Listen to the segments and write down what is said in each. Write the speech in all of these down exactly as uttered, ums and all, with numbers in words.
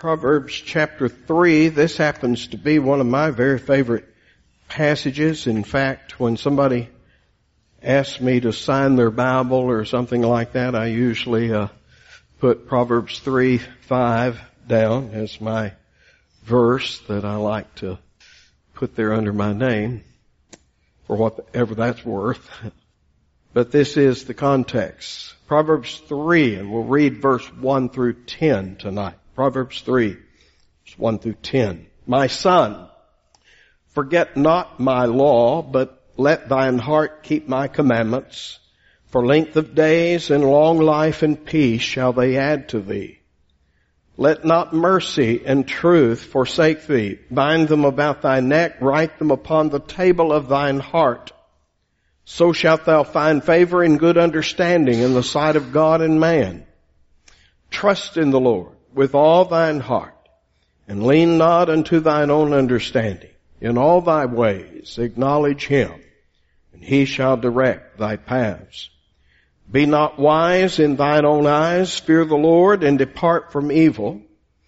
Proverbs chapter three. This happens to be one of my very favorite passages. In fact, when somebody asks me to sign their Bible or something like that, I usually uh, put Proverbs three five down as my verse that I like to put there under my name for whatever that's worth. But this is the context. Proverbs three, and we'll read verse one through ten tonight. Proverbs three, verse one through ten. My son, forget not my law, but let thine heart keep my commandments. For length of days and long life and peace shall they add to thee. Let not mercy and truth forsake thee. Bind them about thy neck, write them upon the table of thine heart. So shalt thou find favor and good understanding in the sight of God and man. Trust in the Lord with all thine heart, and lean not unto thine own understanding. In all thy ways acknowledge him, and he shall direct thy paths. Be not wise in thine own eyes, fear the Lord, and depart from evil.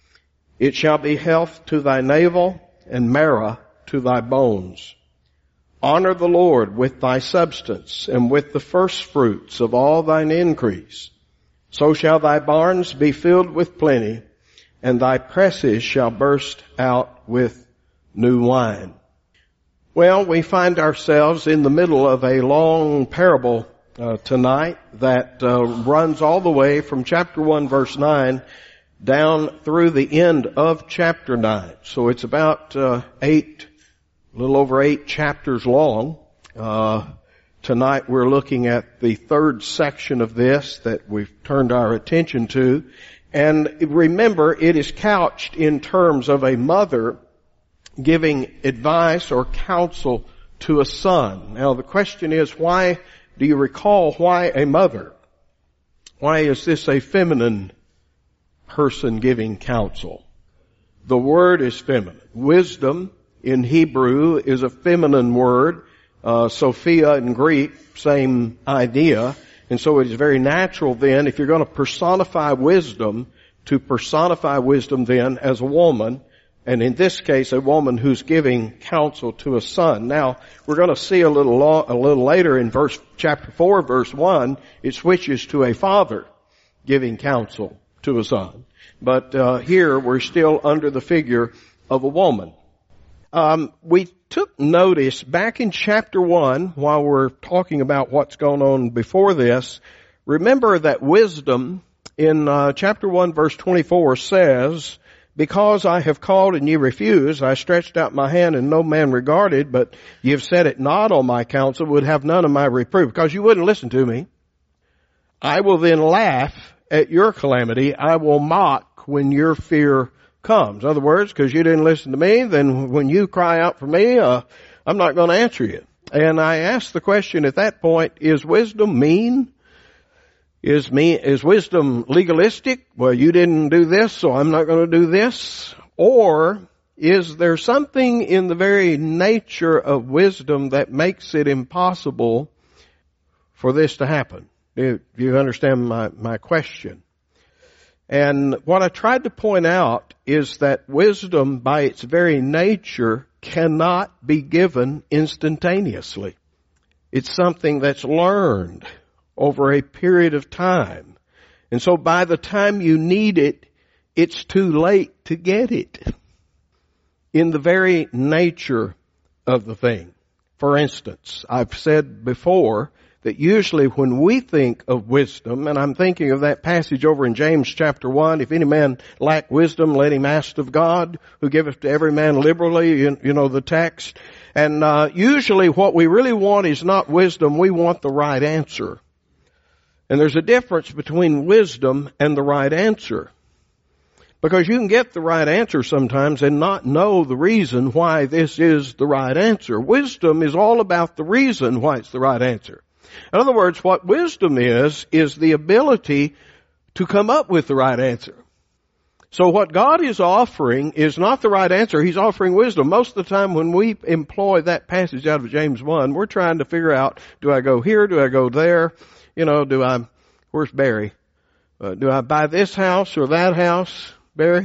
It shall be health to thy navel, and marrow to thy bones. Honor the Lord with thy substance, and with the firstfruits of all thine increase. So shall thy barns be filled with plenty, and thy presses shall burst out with new wine. Well, we find ourselves in the middle of a long parable uh, tonight that uh, runs all the way from chapter one, verse nine, down through the end of chapter nine. So it's about uh, eight, a little over eight chapters long. Uh Tonight we're looking at the third section of this that we've turned our attention to. And remember, it is couched in terms of a mother giving advice or counsel to a son. Now the question is, why do you recall why a mother? Why is this a feminine person giving counsel? The word is feminine. Wisdom in Hebrew is a feminine word. Uh, Sophia in Greek, same idea. And so it is very natural then, if you're going to personify wisdom, to personify wisdom then as a woman, and in this case a woman who's giving counsel to a son. Now, we're going to see a little lo- a little later in verse chapter four, verse one, it switches to a father giving counsel to a son. But uh, here we're still under the figure of a woman. Um, we took notice back in chapter one, while we're talking about what's going on before this, remember that wisdom in uh, chapter one verse twenty-four says, because I have called and ye refuse, I stretched out my hand and no man regarded, but ye have set it not on my counsel, would have none of my reproof, because you wouldn't listen to me. I will then laugh at your calamity. I will mock when your fear comes. In other words, because you didn't listen to me, then when you cry out for me, uh, I'm not going to answer you. And I asked the question at that point, is wisdom mean? Is me, is wisdom legalistic? Well, you didn't do this, so I'm not going to do this. Or is there something in the very nature of wisdom that makes it impossible for this to happen? Do you understand my, my question? And what I tried to point out is that wisdom by its very nature cannot be given instantaneously. It's something that's learned over a period of time. And so by the time you need it, it's too late to get it. In the very nature of the thing. For instance, I've said before that usually when we think of wisdom, and I'm thinking of that passage over in James chapter one, if any man lack wisdom, let him ask of God, who giveth to every man liberally, you, you know, the text. And uh, usually what we really want is not wisdom, we want the right answer. And there's a difference between wisdom and the right answer. Because you can get the right answer sometimes and not know the reason why this is the right answer. Wisdom is all about the reason why it's the right answer. In other words, what wisdom is, is the ability to come up with the right answer. So what God is offering is not the right answer. He's offering wisdom. Most of the time when we employ that passage out of James one, we're trying to figure out, do I go here? Do I go there? You know, do I, where's Barry? Uh, do I buy this house or that house, Barry?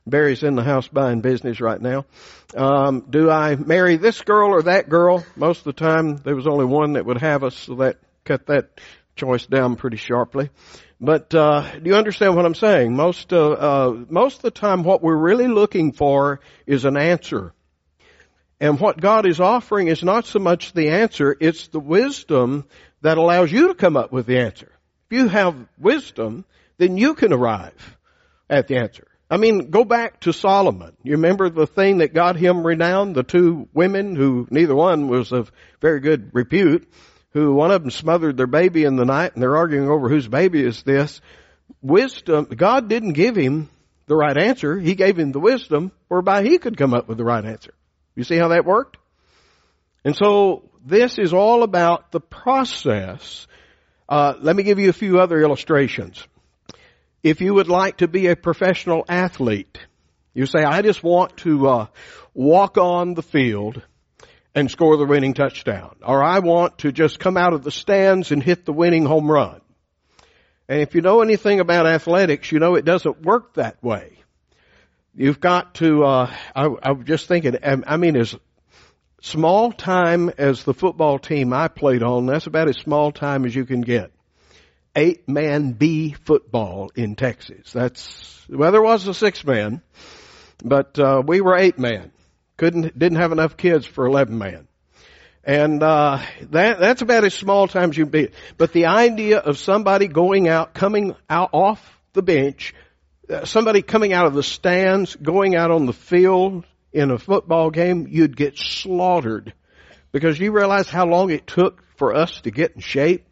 Barry's in the house buying business right now. Um, do I marry this girl or that girl? Most of the time there was only one that would have us, so that cut that choice down pretty sharply. But uh do you understand what I'm saying? Most uh, uh most of the time what we're really looking for is an answer. And what God is offering is not so much the answer, it's the wisdom that allows you to come up with the answer. If you have wisdom, then you can arrive at the answer. I mean, go back to Solomon. You remember the thing that got him renowned? The two women who neither one was of very good repute, who one of them smothered their baby in the night, and they're arguing over whose baby is this. Wisdom, God didn't give him the right answer. He gave him the wisdom whereby he could come up with the right answer. You see how that worked? And so this is all about the process. Uh, let me give you a few other illustrations. If you would like to be a professional athlete, you say, I just want to uh, walk on the field and score the winning touchdown. Or I want to just come out of the stands and hit the winning home run. And if you know anything about athletics, you know it doesn't work that way. You've got to, uh, I, I'm just thinking, I mean, as small time as the football team I played on, that's about as small time as you can get. Eight-man B football in Texas. That's, well, there was a six-man, but uh, we were eight-man. Couldn't, didn't have enough kids for eleven-man. And uh that that's about as small time as you can be. But the idea of somebody going out, coming out off the bench, uh, somebody coming out of the stands, going out on the field in a football game, you'd get slaughtered. Because you realize how long it took for us to get in shape,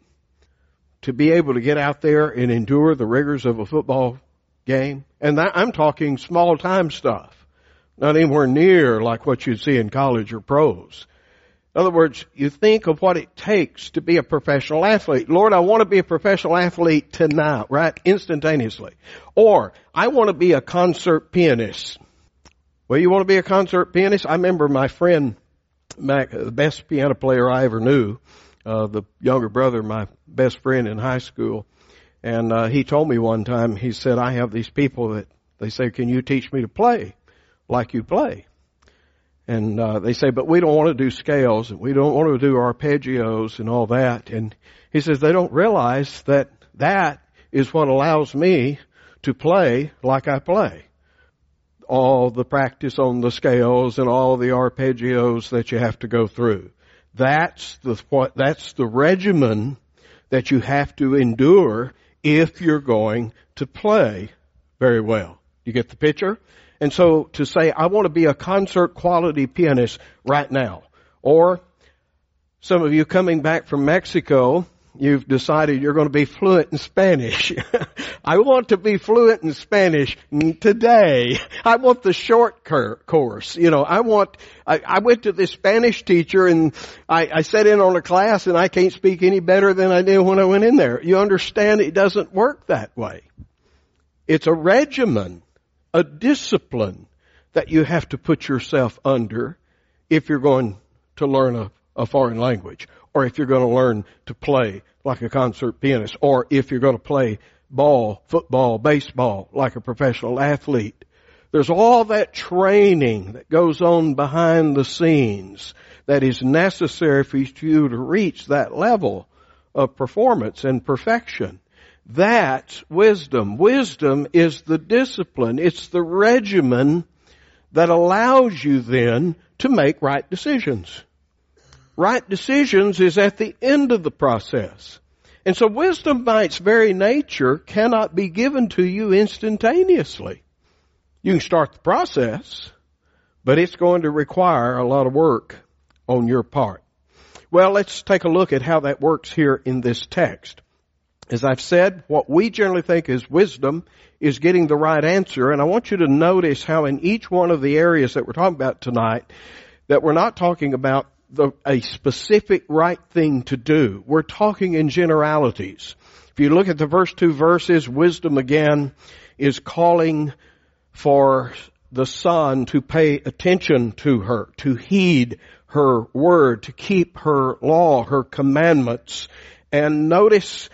to be able to get out there and endure the rigors of a football game. And that, I'm talking small time stuff. Not anywhere near like what you'd see in college or pros. In other words, you think of what it takes to be a professional athlete. Lord, I want to be a professional athlete tonight, right? Instantaneously. Or, I want to be a concert pianist. Well, you want to be a concert pianist? I remember my friend, Mac, the best piano player I ever knew, uh, the younger brother of my best friend in high school. And uh, he told me one time, he said, I have these people that, they say, can you teach me to play like you play? And uh, they say, but we don't want to do scales, and we don't want to do arpeggios and all that. And he says, they don't realize that that is what allows me to play like I play. All the practice on the scales and all the arpeggios that you have to go through. That's the what, that's the regimen that you have to endure if you're going to play very well. You get the picture? And so to say, I want to be a concert quality pianist right now. Or some of you coming back from Mexico, you've decided you're going to be fluent in Spanish. I want to be fluent in Spanish today. I want the short course. You know, I want, I, I went to this Spanish teacher and I, I sat in on a class and I can't speak any better than I did when I went in there. You understand it doesn't work that way. It's a regimen. A discipline that you have to put yourself under if you're going to learn a, a foreign language, or if you're going to learn to play like a concert pianist, or if you're going to play ball, football, baseball like a professional athlete. There's all that training that goes on behind the scenes that is necessary for you to reach that level of performance and perfection. That's wisdom. Wisdom is the discipline. It's the regimen that allows you then to make right decisions. Right decisions is at the end of the process. And so wisdom by its very nature cannot be given to you instantaneously. You can start the process, but it's going to require a lot of work on your part. Well, let's take a look at how that works here in this text. As I've said, what we generally think is wisdom is getting the right answer. And I want you to notice how in each one of the areas that we're talking about tonight, that we're not talking about the, a specific right thing to do. We're talking in generalities. If you look at the first two verses, wisdom again is calling for the son to pay attention to her, to heed her word, to keep her law, her commandments. And notice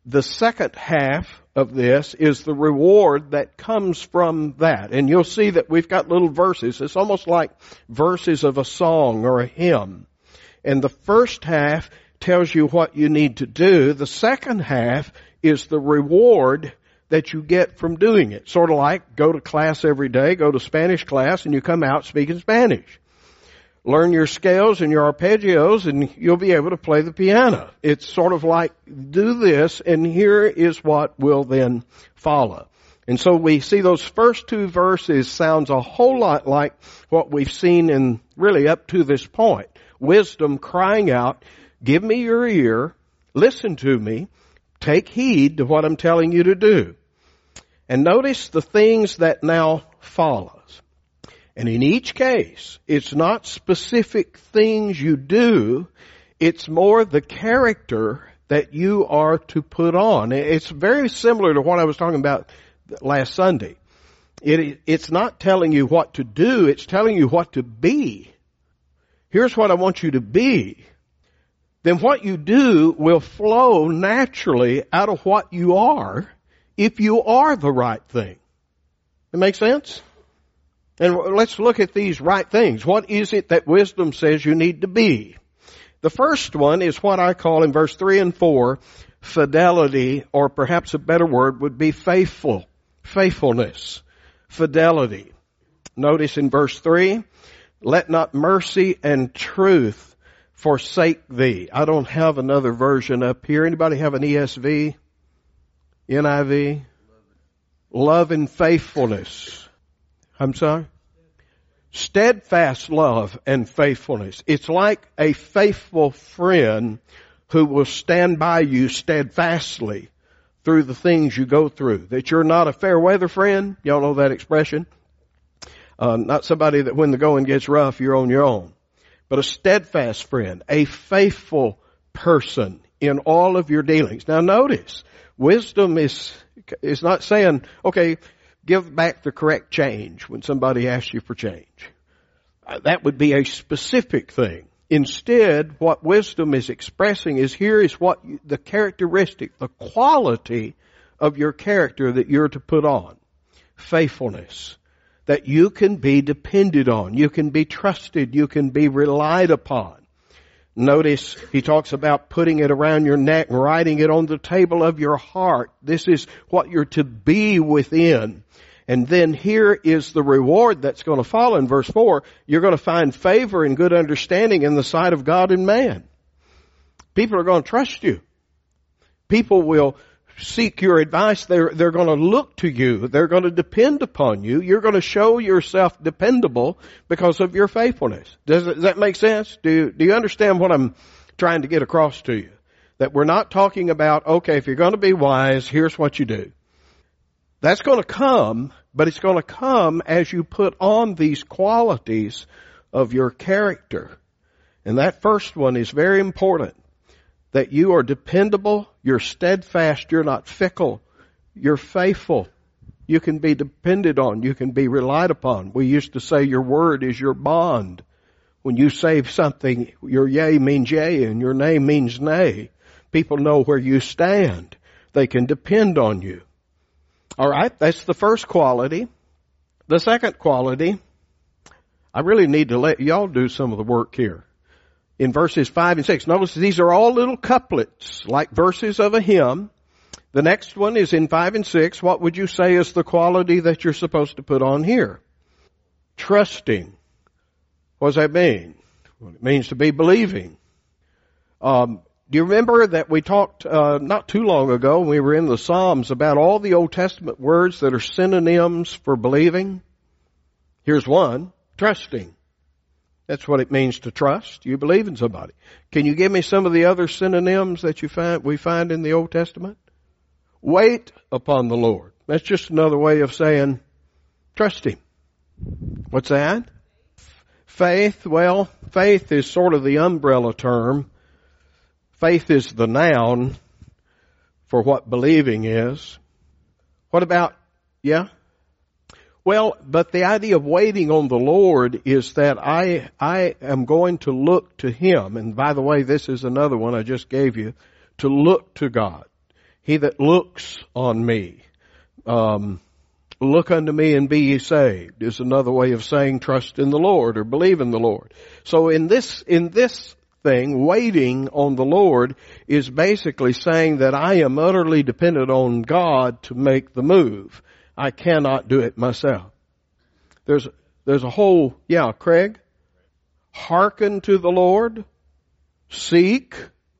the second half of this is the reward that comes from that. And you'll see that we've got little verses. It's almost like verses of a song or a hymn. And the first half tells you what you need to do. The second half is the reward that you get from doing it. Sort of like go to class every day, go to Spanish class, and you come out speaking Spanish. Learn your scales and your arpeggios, and you'll be able to play the piano. It's sort of like do this, and here is what will then follow. And so we see those first two verses sounds a whole lot like what we've seen in really up to this point. Wisdom crying out, give me your ear, listen to me, take heed to what I'm telling you to do. And notice the things that now follows. And in each case, it's not specific things you do, it's more the character that you are to put on. It's very similar to what I was talking about last Sunday. It, it's not telling you what to do, it's telling you what to be. Here's what I want you to be. Then what you do will flow naturally out of what you are if you are the right thing. It makes sense? And let's look at these right things. What is it that wisdom says you need to be? The first one is what I call in verse three and four, fidelity, or perhaps a better word would be faithful. Faithfulness. Fidelity. Notice in verse three, let not mercy and truth forsake thee. I don't have another version up here. Anybody have an E S V? N I V? Love and faithfulness. I'm sorry? Steadfast love and faithfulness. It's like a faithful friend who will stand by you steadfastly through the things you go through. That you're not a fair weather friend. Y'all know that expression? Uh, not somebody that when the going gets rough, you're on your own. But a steadfast friend, a faithful person in all of your dealings. Now notice, wisdom is, is not saying, okay, give back the correct change when somebody asks you for change. Uh, that would be a specific thing. Instead, what wisdom is expressing is here is what you, the characteristic, the quality of your character that you're to put on. Faithfulness. That you can be depended on. You can be trusted. You can be relied upon. Notice he talks about putting it around your neck and writing it on the table of your heart. This is what you're to be within. And then here is the reward that's going to follow in verse four. You're going to find favor and good understanding in the sight of God and man. People are going to trust you. People will seek your advice. They're, they're going to look to you. They're going to depend upon you. You're going to show yourself dependable because of your faithfulness. Does, does that make sense? Do you, do you understand what I'm trying to get across to you? That we're not talking about, okay, if you're going to be wise, here's what you do. That's going to come, but it's going to come as you put on these qualities of your character. And that first one is very important. That you are dependable, you're steadfast, you're not fickle, you're faithful. You can be depended on, you can be relied upon. We used to say your word is your bond. When you say something, your yea means yea and your nay means nay. People know where you stand. They can depend on you. All right, that's the first quality. The second quality, I really need to let y'all do some of the work here. In verses five and six, notice these are all little couplets, like verses of a hymn. The next one is in five and six. What would you say is the quality that you're supposed to put on here? Trusting. What does that mean? Well, it means to be believing. Um, do you remember that we talked uh, not too long ago when we were in the Psalms about all the Old Testament words that are synonyms for believing? Here's one, trusting. That's what it means to trust. You believe in somebody. Can you give me some of the other synonyms that you find we find in the Old Testament? Wait upon the Lord. That's just another way of saying trust Him. What's that? Faith. Well, faith is sort of the umbrella term. Faith is the noun for what believing is. What about, yeah? Well, but the idea of waiting on the Lord is that I, I am going to look to Him. And by the way, this is another one I just gave you. To look to God. He that looks on me. Um, look unto me and be ye saved is another way of saying trust in the Lord or believe in the Lord. So in this, in this thing, waiting on the Lord is basically saying that I am utterly dependent on God to make the move. I cannot do it myself. There's, there's a whole, yeah, Craig, hearken to the Lord, seek,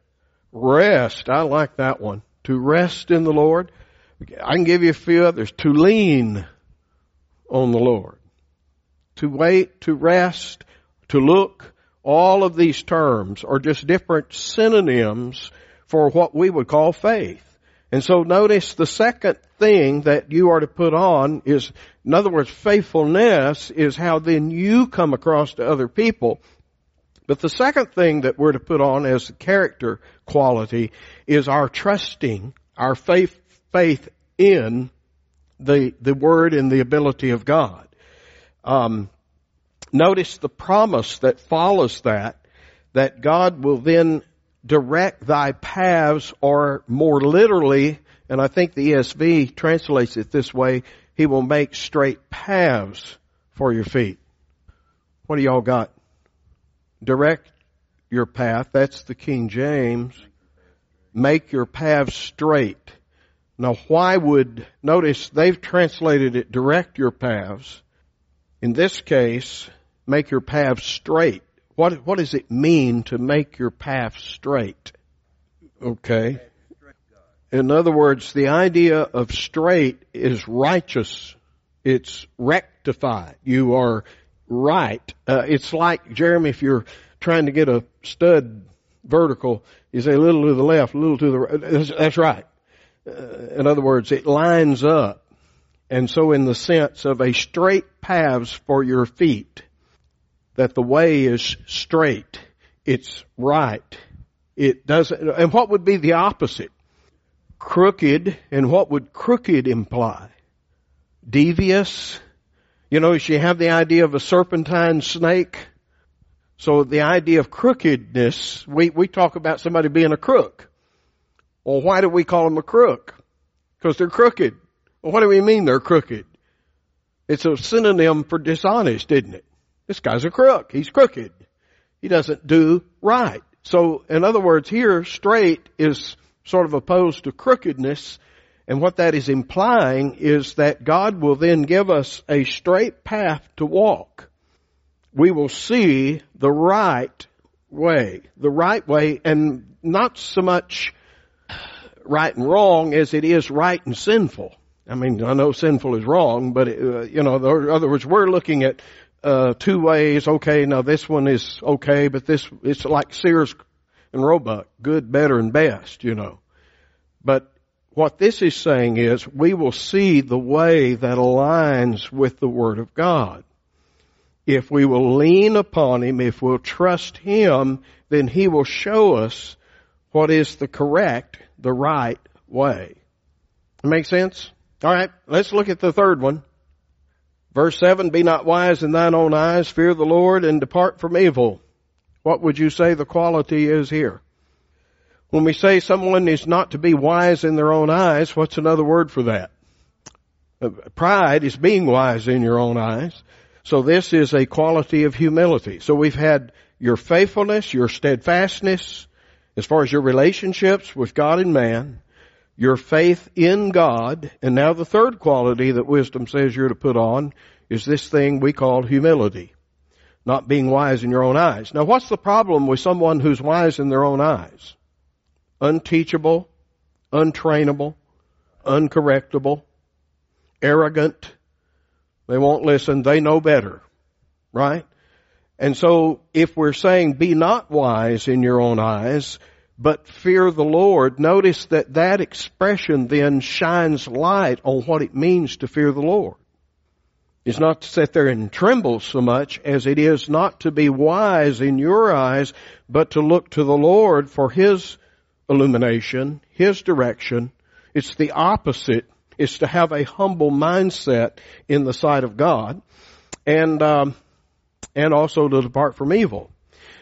rest. I like that one. To rest in the Lord. I can give you a few others. To lean on the Lord. To wait, to rest, to look. All of these terms are just different synonyms for what we would call faith. And so notice the second thing that you are to put on is, in other words, faithfulness is how then you come across to other people. But the second thing that we're to put on as a character quality is our trusting, our faith, faith in the, the Word and the ability of God. Um, notice the promise that follows that, that God will then direct thy paths, or more literally, and I think the E S V translates it this way, He will make straight paths for your feet. What do y'all got? Direct your path. That's the King James. Make your path straight. Now why would, notice they've translated it direct your paths. In this case, make your path straight. What, what does it mean to make your path straight? Okay. In other words, the idea of straight is righteous. It's rectified. You are right. Uh, it's like, Jeremy, if you're trying to get a stud vertical, you say a little to the left, a little to the right. That's, that's right. Uh, in other words, it lines up. And so in the sense of a straight paths for your feet, that the way is straight. It's right. It doesn't, and what would be the opposite? Crooked, and what would crooked imply? Devious. You know, you have the idea of a serpentine snake. So the idea of crookedness, we, we talk about somebody being a crook. Well, why do we call them a crook? Because they're crooked. Well, what do we mean they're crooked? It's a synonym for dishonest, isn't it? This guy's a crook. He's crooked. He doesn't do right. So, in other words, here, straight is sort of opposed to crookedness. And what that is implying is that God will then give us a straight path to walk. We will see the right way. The right way, and not so much right and wrong as it is right and sinful. I mean, I know sinful is wrong, but, uh, you know, in other words, we're looking at uh two ways. Okay, now this one is okay, but this, it's like Sears and Roebuck. Good, better, and best, you know. But what this is saying is we will see the way that aligns with the Word of God. If we will lean upon Him, if we'll trust Him, then He will show us what is the correct, the right way. Make sense? All right, let's look at the third one. Verse seven, be not wise in thine own eyes, fear the Lord, and depart from evil. What would you say the quality is here? When we say someone is not to be wise in their own eyes, what's another word for that? Pride is being wise in your own eyes. So this is a quality of humility. So we've had your faithfulness, your steadfastness, as far as your relationships with God and man, your faith in God, and now the third quality that wisdom says you're to put on is this thing we call humility. Not being wise in your own eyes. Now what's the problem with someone who's wise in their own eyes? Unteachable, untrainable, uncorrectable, arrogant. They won't listen. They know better. Right? And so if we're saying be not wise in your own eyes, but fear the Lord, notice that that expression then shines light on what it means to fear the Lord. It's not to sit there and tremble so much as it is not to be wise in your eyes, but to look to the Lord for His illumination, His direction. It's the opposite. It's to have a humble mindset in the sight of God, and um, and also to depart from evil.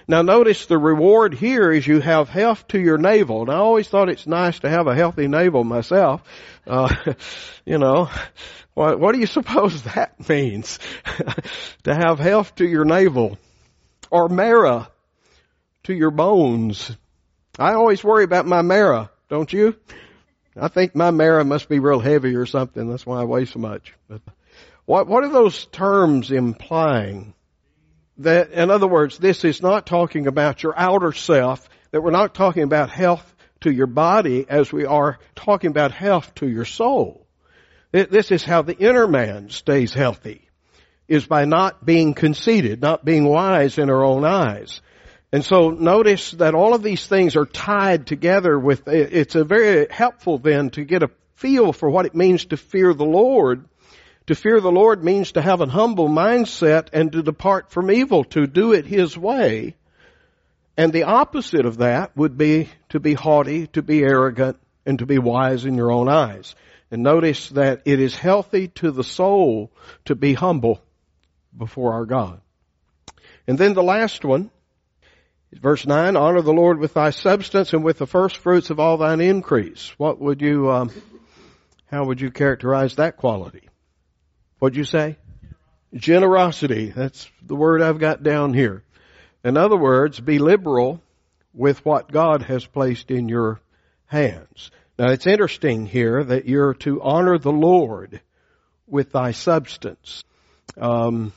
Now notice the reward here is you have health to your navel. And I always thought it's nice to have a healthy navel myself. Uh, you know, what, what do you suppose that means? To have health to your navel. Or marrow to your bones. I always worry about my marrow, don't you? I think my marrow must be real heavy or something. That's why I weigh so much. But what, what are those terms implying? That, in other words, this is not talking about your outer self, that we're not talking about health to your body as we are talking about health to your soul. This is how the inner man stays healthy, is by not being conceited, not being wise in our own eyes. And so notice that all of these things are tied together with, it's a very helpful then to get a feel for what it means to fear the Lord. To fear the Lord means to have an humble mindset and to depart from evil, to do it His way. And the opposite of that would be to be haughty, to be arrogant, and to be wise in your own eyes. And notice that it is healthy to the soul to be humble before our God. And then the last one, verse nine, honor the Lord with thy substance and with the first fruits of all thine increase. What would you, um, how would you characterize that quality? What'd you say? Generosity. That's the word I've got down here. In other words, be liberal with what God has placed in your hands. Now it's interesting here that you're to honor the Lord with thy substance. Um,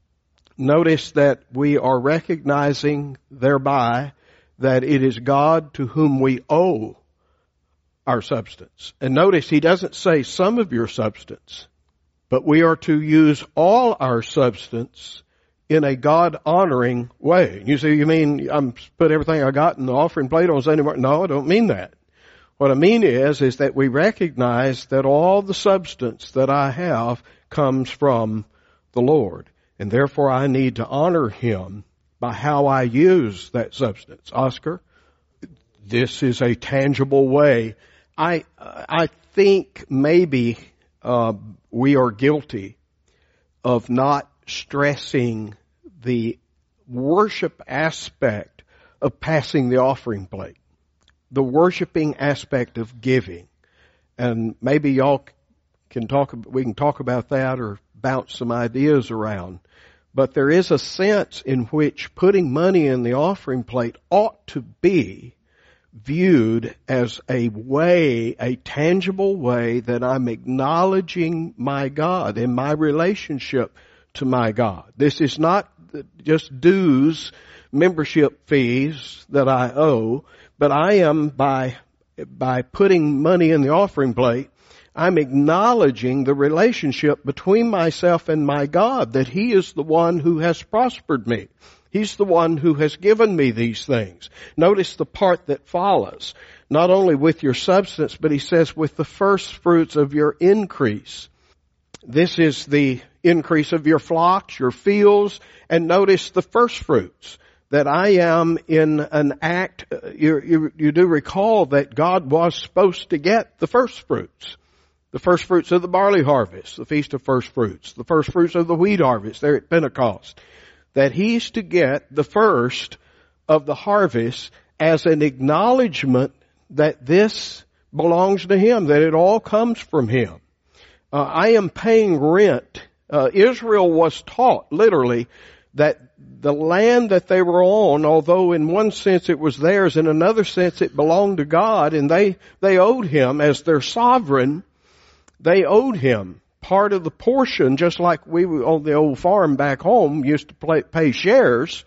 Notice that we are recognizing thereby that it is God to whom we owe our substance. And notice He doesn't say some of your substance, but we are to use all our substance in a God-honoring way. You say, you mean I'm put everything I got in the offering plate on Sunday morning? No, I don't mean that. What I mean is, is that we recognize that all the substance that I have comes from the Lord. And therefore I need to honor Him by how I use that substance. Oscar, this is a tangible way. I I think maybe uh, we are guilty of not stressing the worship aspect of passing the offering plate, the worshiping aspect of giving. And maybe y'all can talk, we can talk about that or bounce some ideas around. But there is a sense in which putting money in the offering plate ought to be viewed as a way, a tangible way that I'm acknowledging my God and my relationship to my God. This is not just dues, membership fees that I owe, but I am by, by putting money in the offering plate, I'm acknowledging the relationship between myself and my God, that He is the one who has prospered me. He's the one who has given me these things. Notice the part that follows. Not only with your substance, but He says with the first fruits of your increase. This is the increase of your flocks, your fields, and notice the first fruits. That I am in an act, you, you, you do recall that God was supposed to get the first fruits. The first fruits of the barley harvest, the Feast of First Fruits, the first fruits of the wheat harvest there at Pentecost. That He's to get the first of the harvest as an acknowledgement that this belongs to Him, that it all comes from Him. Uh, I am paying rent. Uh, Israel was taught, literally, that the land that they were on, although in one sense it was theirs, in another sense it belonged to God, and they, they owed Him as their sovereign. They owed Him part of the portion, just like we on the old farm back home used to pay, pay shares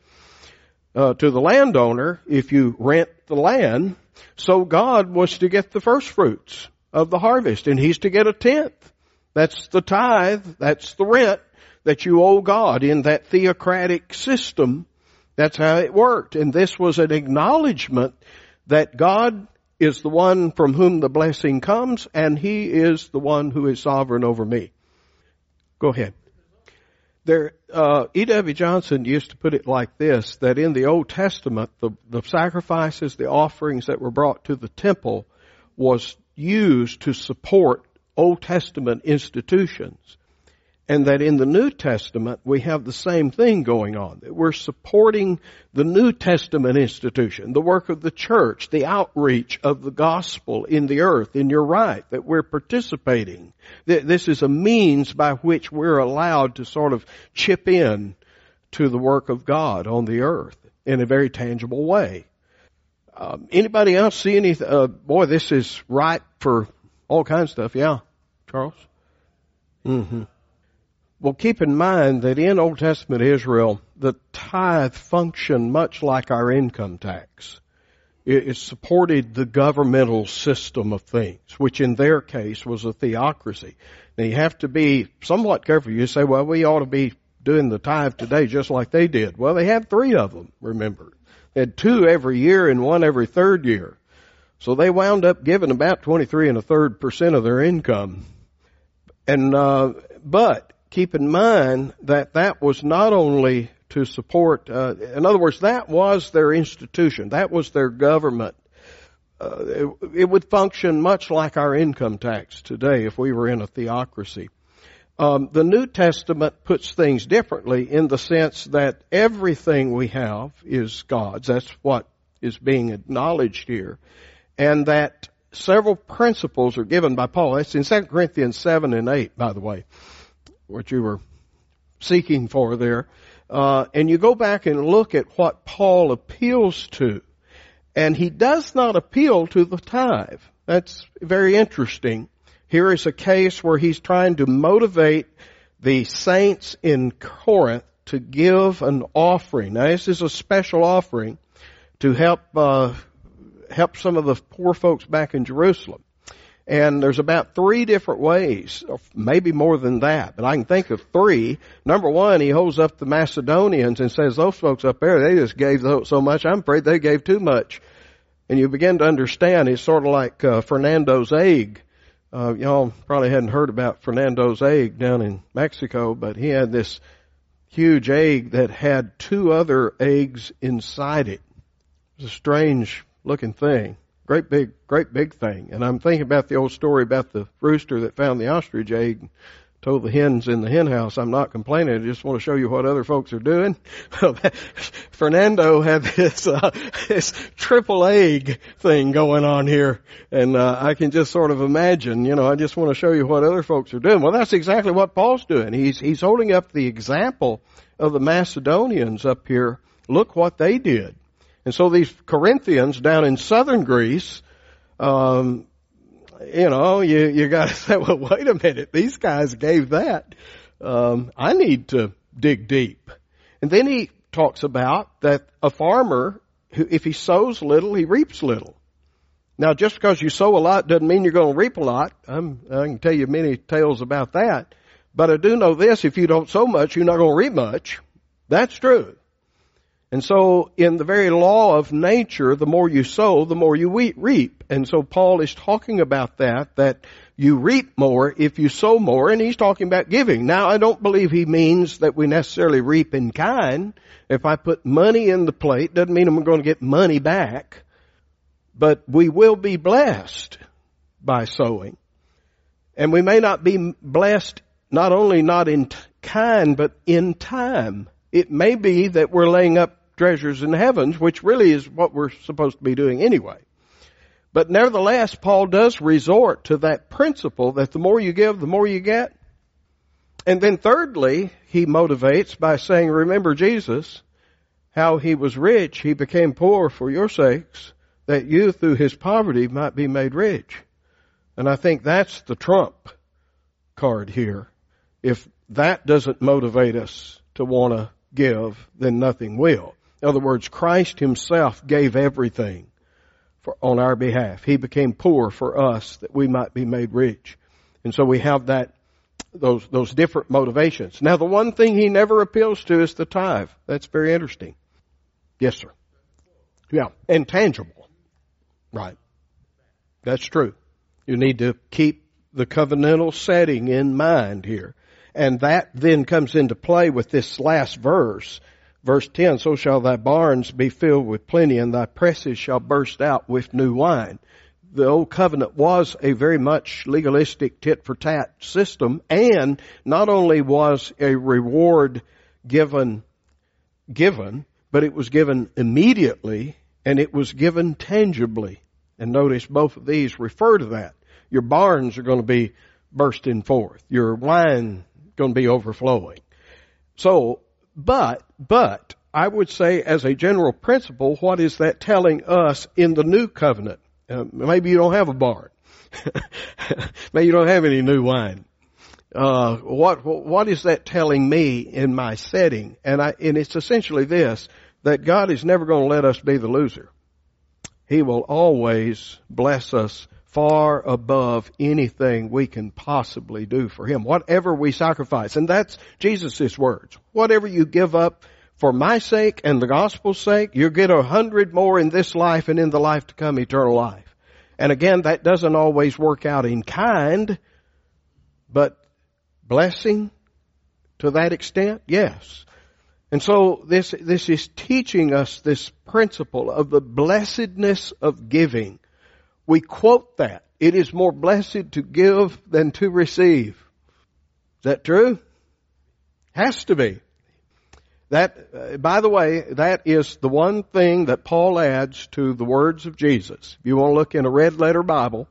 uh, to the landowner if you rent the land. So God was to get the first fruits of the harvest, and He's to get a tenth. That's the tithe, that's the rent that you owe God in that theocratic system. That's how it worked. And this was an acknowledgement that God is the one from whom the blessing comes, and He is the one who is sovereign over me. Go ahead. There, uh, E W Johnson used to put it like this, that in the Old Testament, the, the sacrifices, the offerings that were brought to the temple was used to support Old Testament institutions. And that in the New Testament, we have the same thing going on. That we're supporting the New Testament institution, the work of the church, the outreach of the gospel in the earth. And you're right, that we're participating. That this is a means by which we're allowed to sort of chip in to the work of God on the earth in a very tangible way. Um, anybody else see any, uh, boy, this is ripe for all kinds of stuff. Yeah, Charles? Mm-hmm. Well, keep in mind that in Old Testament Israel, the tithe functioned much like our income tax. It, it supported the governmental system of things, which in their case was a theocracy. Now you have to be somewhat careful. You say, well, we ought to be doing the tithe today just like they did. Well, they had three of them, remember. They had two every year and one every third year. So they wound up giving about twenty-three and a third percent of their income. And, uh, but, keep in mind that that was not only to support, uh, in other words, that was their institution. That was their government. Uh, it, it would function much like our income tax today if we were in a theocracy. Um, the New Testament puts things differently in the sense that everything we have is God's. That's what is being acknowledged here. And that several principles are given by Paul. That's in Second Corinthians seven and eight, by the way, what you were seeking for there. Uh, and you go back and look at what Paul appeals to. And he does not appeal to the tithe. That's very interesting. Here is a case where he's trying to motivate the saints in Corinth to give an offering. Now, this is a special offering to help uh, help some of the poor folks back in Jerusalem. And there's about three different ways, or maybe more than that, but I can think of three. Number one, he holds up the Macedonians and says, those folks up there, they just gave so much, I'm afraid they gave too much. And you begin to understand, it's sort of like uh, Fernando's egg. Uh, y'all probably hadn't heard about Fernando's egg down in Mexico, but he had this huge egg that had two other eggs inside it. It was a strange looking thing. Great big, great big thing. And I'm thinking about the old story about the rooster that found the ostrich egg and told the hens in the hen house, I'm not complaining, I just want to show you what other folks are doing. Fernando had this, uh, this triple egg thing going on here. And, uh, I can just sort of imagine, you know, I just want to show you what other folks are doing. Well, that's exactly what Paul's doing. He's, he's holding up the example of the Macedonians up here. Look what they did. And so these Corinthians down in southern Greece, um, you know, you, you gotta say, well, wait a minute, these guys gave that. Um, I need to dig deep. And then he talks about that a farmer, who, if he sows little, he reaps little. Now, just because you sow a lot doesn't mean you're going to reap a lot. I'm, I can tell you many tales about that. But I do know this, if you don't sow much, you're not going to reap much. That's true. And so in the very law of nature, the more you sow, the more you reap. And so Paul is talking about that, that you reap more if you sow more, and he's talking about giving. Now, I don't believe he means that we necessarily reap in kind. If I put money in the plate, doesn't mean I'm going to get money back. But we will be blessed by sowing. And we may not be blessed not only not in kind, but in time. It may be that we're laying up treasures in the heavens, which really is what we're supposed to be doing anyway. But nevertheless, Paul does resort to that principle that the more you give, the more you get. And then thirdly, he motivates by saying, remember Jesus, how he was rich, he became poor for your sakes, that you through his poverty might be made rich. And I think that's the trump card here. If that doesn't motivate us to want to give, then nothing will. In other words, Christ himself gave everything for, on our behalf. He became poor for us that we might be made rich. And so we have that, those, those different motivations. Now the one thing he never appeals to is the tithe. That's very interesting. Yes, sir. Yeah. And tangible. Right. That's true. You need to keep the covenantal setting in mind here. And that then comes into play with this last verse. Verse ten, so shall thy barns be filled with plenty, and thy presses shall burst out with new wine. the old covenant was a very much legalistic tit-for-tat system, and not only was a reward given, given, but it was given immediately, and it was given tangibly. And notice both of these refer to that. Your barns are going to be bursting forth. Your wine going to be overflowing. So, but, but, I would say as a general principle, what is that telling us in the new covenant? Uh, maybe you don't have a barn. Maybe you don't have any new wine. Uh, what, what is that telling me in my setting? And I, and it's essentially this, that God is never going to let us be the loser. He will always bless us far above anything we can possibly do for Him. Whatever we sacrifice. And that's Jesus' words. Whatever you give up for my sake and the gospel's sake, you'll get a hundred more in this life and in the life to come, eternal life. And again, that doesn't always work out in kind, but blessing to that extent, yes. And so this, this is teaching us this principle of the blessedness of giving. We quote that. It is more blessed to give than to receive. Is that true? Has to be. That, uh, by the way, that is the one thing that Paul adds to the words of Jesus. If you want to look in a red letter Bible,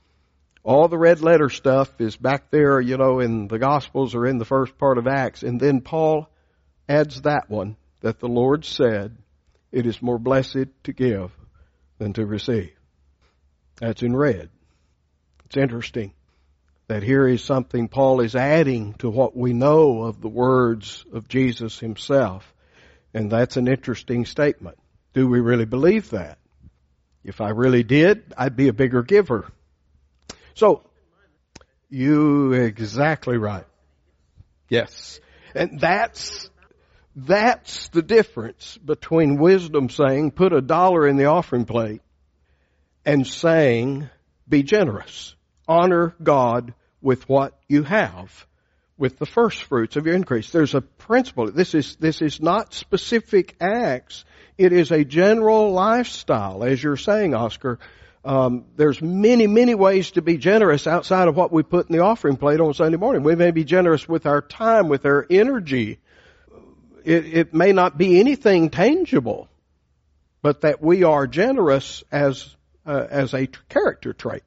all the red letter stuff is back there, you know, in the Gospels or in the first part of Acts. And then Paul adds that one, that the Lord said, it is more blessed to give than to receive. That's in red. It's interesting that here is something Paul is adding to what we know of the words of Jesus Himself. And that's an interesting statement. Do we really believe that? If I really did, I'd be a bigger giver. So, you exactly right. Yes. And that's, that's the difference between wisdom saying, put a dollar in the offering plate, and saying, be generous. Honor God with what you have, with the first fruits of your increase. There's a principle. This is, this is not specific acts. It is a general lifestyle, as you're saying, Oscar. Um, there's many, many ways to be generous outside of what we put in the offering plate on Sunday morning. We may be generous with our time, with our energy. It, it may not be anything tangible, but that we are generous as uh, as a character trait.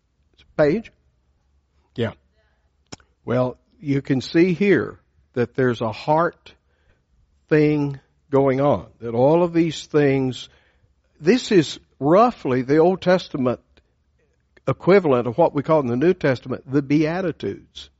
Page? Yeah. Well, you can see here that there's a heart thing going on. That all of these things, this is roughly the Old Testament equivalent of what we call in the New Testament the Beatitudes.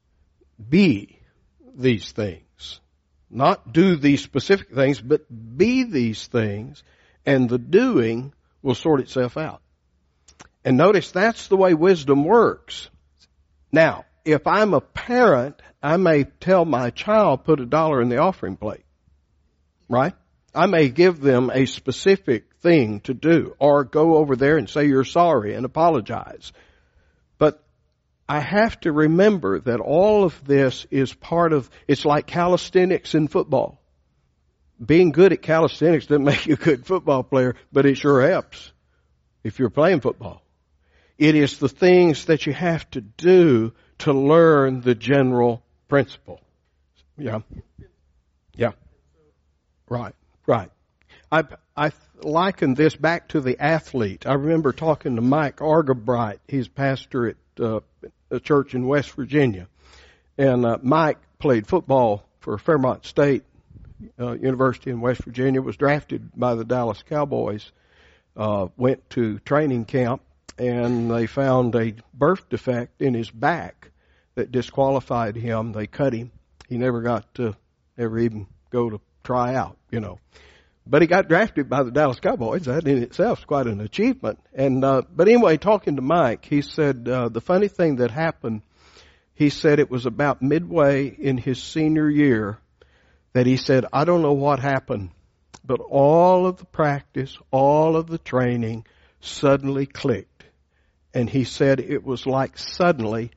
Be these things. Not do these specific things, but be these things, and the doing will sort itself out. And notice that's the way wisdom works. Now, if I'm a parent, I may tell my child, put a dollar in the offering plate. Right? I may give them a specific thing to do, or go over there and say you're sorry and apologize. But I have to remember that all of this is part of, it's like calisthenics in football. Being good at calisthenics doesn't make you a good football player, but it sure helps if you're playing football. It is the things that you have to do to learn the general principle. Yeah. Yeah. Right. Right. I, I liken this back to the athlete. I remember talking to Mike Argabright. He's pastor at uh, a church in West Virginia. And uh, Mike played football for Fairmont State uh, University in West Virginia, was drafted by the Dallas Cowboys, uh, went to training camp, and they found a birth defect in his back that disqualified him. They cut him. He never got to ever even go to try out, you know. But he got drafted by the Dallas Cowboys. That in itself is quite an achievement. And uh, but anyway, talking to Mike, he said uh, the funny thing that happened, he said it was about midway in his senior year that he said, I don't know what happened, but all of the practice, all of the training suddenly clicked. And he said it was like suddenly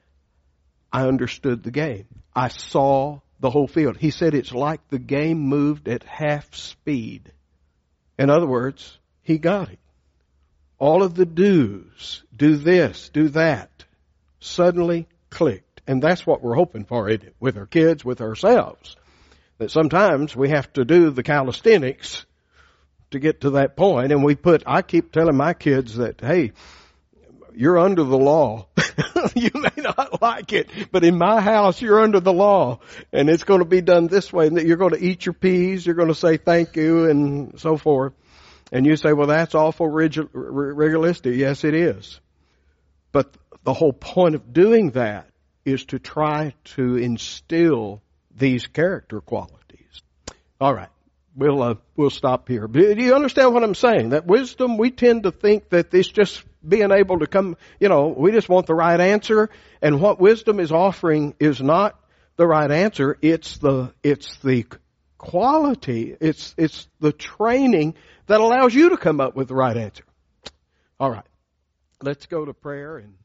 I understood the game. I saw the whole field. He said it's like the game moved at half speed. In other words, he got it. all of the do's, do this, do that, suddenly clicked. And that's what we're hoping for it, with our kids, with ourselves. That sometimes we have to do the calisthenics to get to that point. And we put, I keep telling my kids that, hey, you're under the law. You may not like it, but in my house, you're under the law. And it's going to be done this way. And that you're going to eat your peas. You're going to say thank you and so forth. And you say, well, that's awful regu- legalistic. Yes, it is. But the whole point of doing that is to try to instill these character qualities. All right. We'll, uh, we'll stop here. Do you understand what I'm saying? That wisdom, we tend to think that this just being able to come, you know, we just want the right answer. And what wisdom is offering is not the right answer. It's the, it's the quality. It's, it's the training that allows you to come up with the right answer. All right. Let's go to prayer and